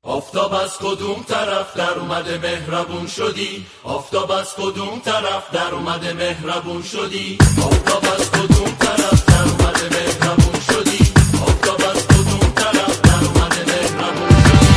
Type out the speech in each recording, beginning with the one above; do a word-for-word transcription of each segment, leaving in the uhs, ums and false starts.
آفتاب از کدوم طرف در اومده مهربون شدی؟ آفتاب از کدوم طرف در اومده مهربون شدی؟ آفتاب از کدوم طرف در اومده مهربون شدی؟ آفتاب از کدوم طرف در اومده مهربون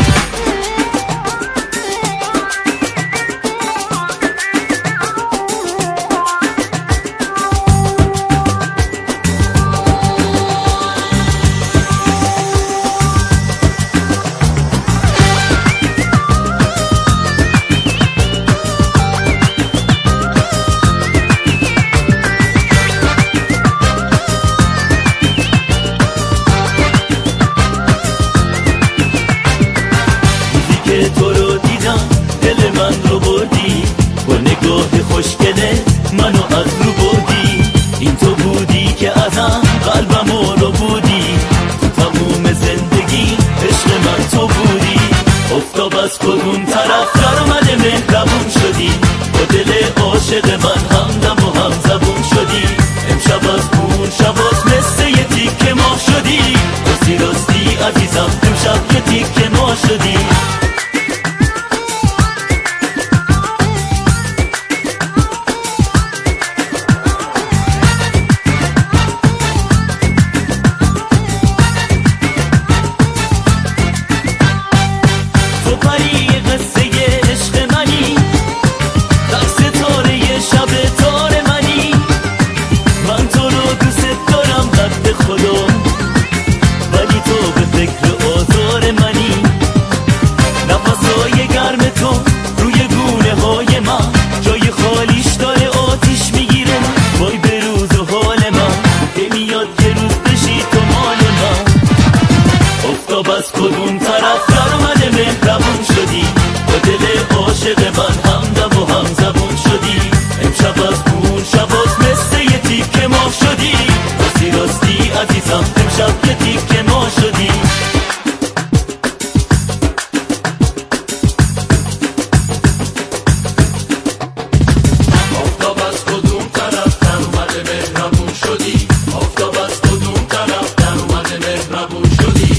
با نگاه خوشگله منو از رو بردی. این تو بودی که ازم قلبمو رو بودی. تو تموم زندگی عشق من تو بودی. آفتاب از کدوم طرف در اومده مهربون شدی. با دل عاشق من همدم و هم زبون شدی. امشب از اون شباز مثل یه تیکه ماه شدی. راستی راستی عزیزم امشب یه تیکه ماه شدی. از کدوم طرف در اومده مهربون شدی. با دل عاشق من همدم و هم زبون شدی. امشب از اون شباز مثل یه تیکه ماه شدی. راستی راستی عزیزم امشب یه تیکه ماه شدی. آفتاب از کدوم طرف در اومده مهربون شدی. آفتاب از کدوم طرف در اومده مهربون شدی.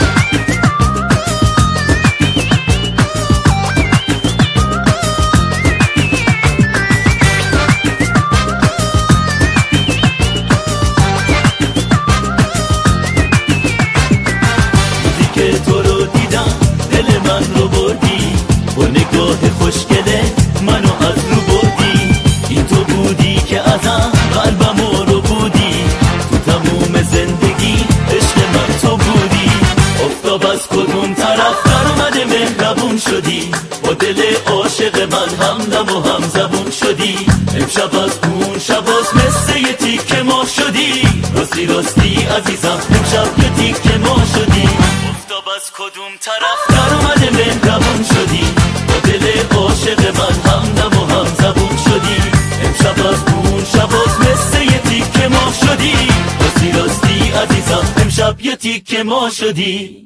تو رو دیدم دل من رو بردی. با نگاه خوشگله منو از رو بردی. این تو بودی که ازم قلبمو رو بودی. تو تموم زندگی عشق من تو بودی. آفتاب از کدوم طرف در اومده مهربون شدی. با دل عاشق من همدم و هم زبون شدی. امشب از اون شباز مثل یه تیکه ماه شدی. راستی راستی عزیزم امشب یه تیکه ماه شدی. از کدوم طرف در اومده مهربون شدی. با دل عاشق من همدم و هم زبون شدی. امشب از اون شباز مثل یه تیکه ماه شدی. راستی راستی عزیزم امشب یه تیکه ماه شدی.